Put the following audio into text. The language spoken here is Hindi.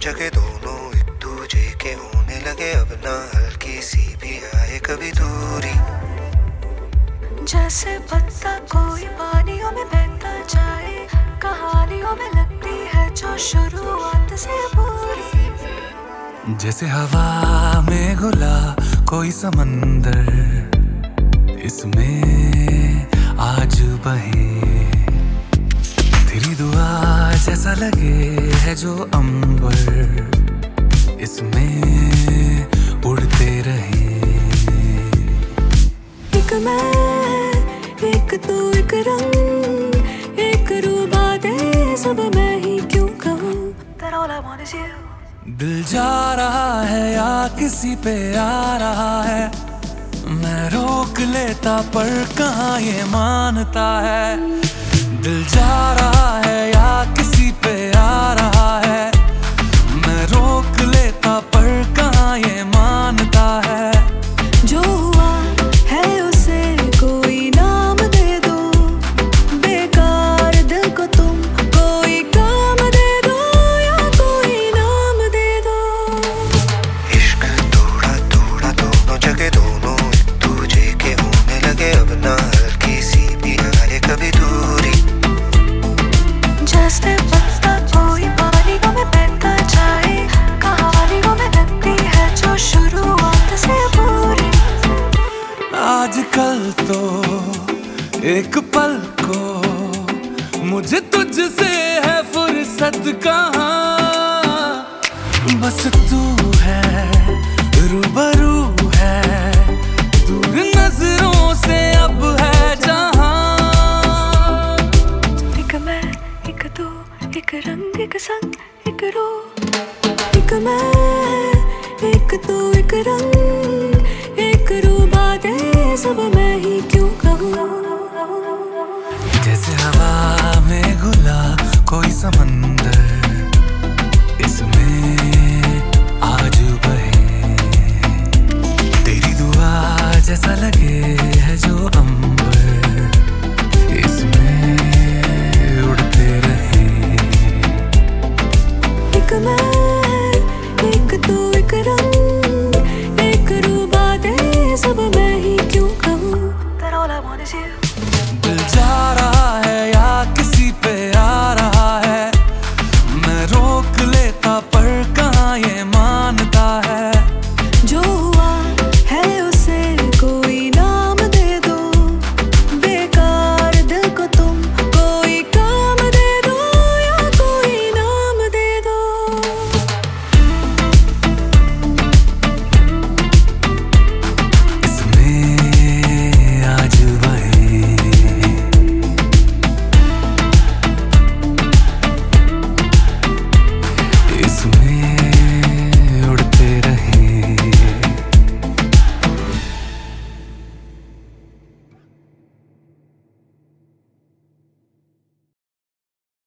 जगह दोनों एक दूजे के होने लगे, अब ना हल्की सी भी आए कभी दूरी। जैसे पत्ता कोई पानियों में बहता जाए, कहानियों में लगती है जो शुरुआत से पूरी। जैसे हवा में घुला कोई समंदर, इसमें आज बहे तेरी दुआ जैसा लगे है जो अंबर, इसमें उड़ते रहे। एक मैं, एक तू, एक रंग, एक रूबा दे, सब मैं ही क्यों कहूँ, that all I want is you। दिल जा रहा है या किसी पे आ रहा है, मैं रोक लेता पर कहाँ ये मानता है। दिल जा रहा है या किसी पे आ रहा है, मैं रोक लेता पर कहाँ ये मानता है। जो हुआ है उसे कोई नाम दे दो, बेकार दिल को तुम कोई काम दे दो या कोई नाम दे दो। इश्क थोड़ा थोड़ा दोनों जगह दोनों एक दूजे के होने लगे, अब ना हल्की सी भी आए कभी दूरी। जैसे पत्ता कोई पानियों में बहता जाए, कहानियों में लगती है जो शुरुआत से पूरी। आजकल तो एक पल को मुझे तुझसे है फुर्सत कहाँ, बस तू है रूबरू है, दूर नजरों से अब है जहाँ। एक मैं, एक तू, एक रंग, एक संग, एक रूह। एक मैं, एक तू, एक रंग, एक रूबा दे, सब मैं ही क्यों कहूँ। जैसे हवा में घुला